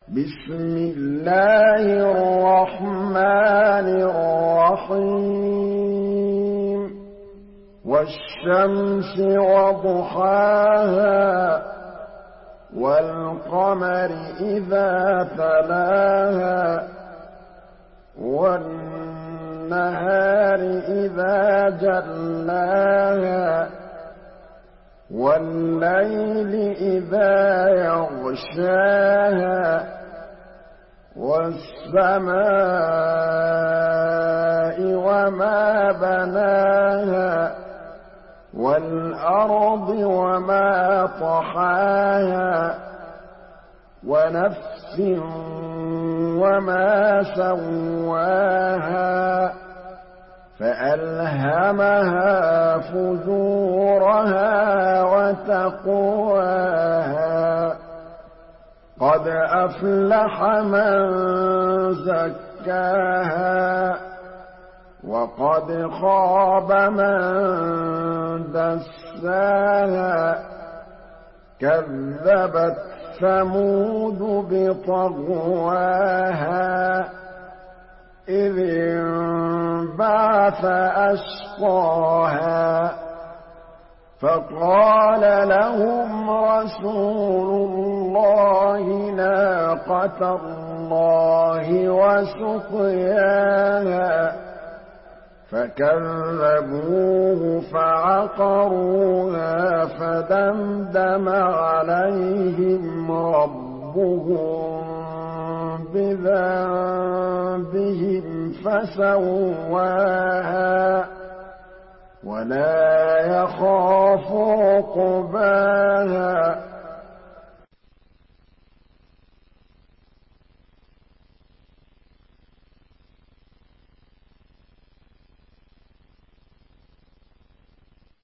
بسم الله الرحمن الرحيم والشمس وضحاها والقمر إذا تلاها والنهار إذا جلاها والليل إذا يغشاها والسماء وما بناها والأرض وما طحاها ونفس وما سواها فألهمها فجورها وتقواها قد أفلح من زكاها وقد خاب من دساها كذبت ثمود بطغواها إذ انبعث أشقاها فقال لهم رسول الله ناقة الله وسقياها فكذبوه فعقروها فدمدم عليهم ربهم بذنبهم فسواها ولا يخاف عقباها